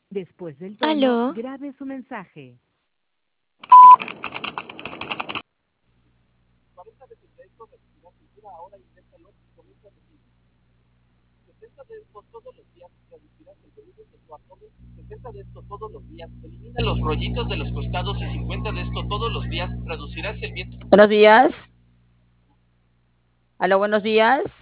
Después del tono, Aló. grabe su mensaje. 40 veces de esto, repetirás una hora, inténtalo y comienza a decir. 60 de esto todos los días, reducirás el volumen de tu abdomen. 60 de esto todos los días, elimina los rollitos de los costados y 50 de esto todos los días, reducirás el viento. Buenos días. Aló, buenos días.